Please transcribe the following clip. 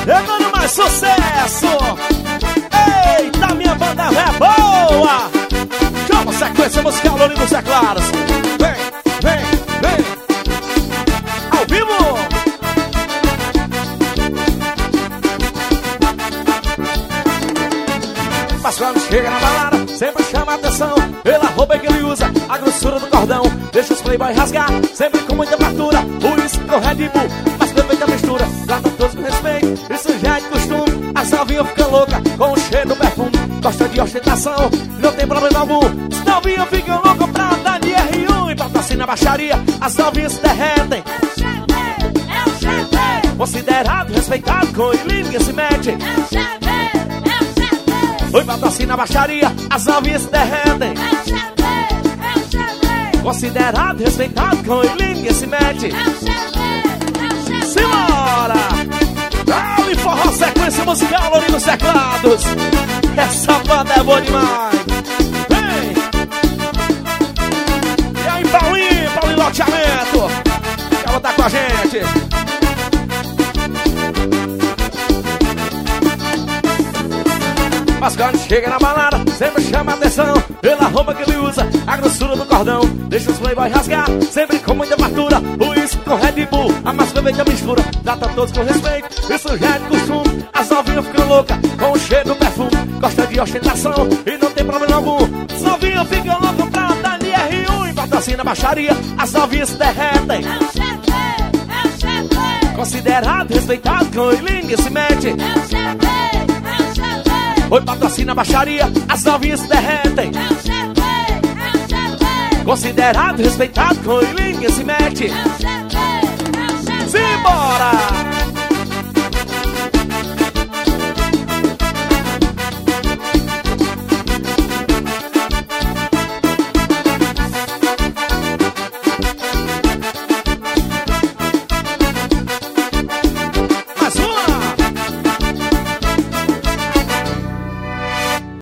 Chegando mais sucesso. Eita, minha banda é boa. Chama sequência musical, Lourinho dos Teclados. Vem, vem, vem. Ao vivo. Mas quando chega na balada, sempre chama atenção pela roupa que ele usa, a grossura do cordão, deixa os playboy rasgar, sempre com muita fartura, por isso que o Red Bull, mas perfeita mistura, trata todos com respeito, isso já é de costume. As novinhas ficam loucas com o cheiro do perfume, gosta de ostentação, não tem problema algum. As novinhas ficam loucas pra andar de R1 e patrocina a baixaria, as novinhas se derretem. É o chefe, considerado, respeitado, com ele ninguém se mete. É o chefe. Oi, patrocina a baixaria, as novinhas se derretem. É o chefe, considerado, respeitado, com ele ninguém se mete. É o chefe, simbora! Dá-lhe forró, sequência musical, Lourinho dos Teclados. Essa banda é boa demais. Vem! E aí, Paulinho Loteamento, quer botar com a gente? Mas quando chega na balada, sempre chama atenção pela roupa que ele usa, a grossura do cordão, deixa os playboy rasgar, sempre com muita fartura, por isso com Red Bull, a mais perfeita mistura, trata todos com respeito, isso já é de costume. As novinhas ficam loucas com o cheiro do perfume, gosta de ostentação e não tem problema algum. As novinhas ficam loucas pra andar de R1 e patrocina a baixaria, as novinhas se derretem. É o chefe, considerado, respeitado, com ele ninguém se mete. É o chefe. Oi, patrocina a baixaria, as novinhas se derretem. É o chefe, considerado, respeitado, com ele ninguém se mete. É o chefe, simbora!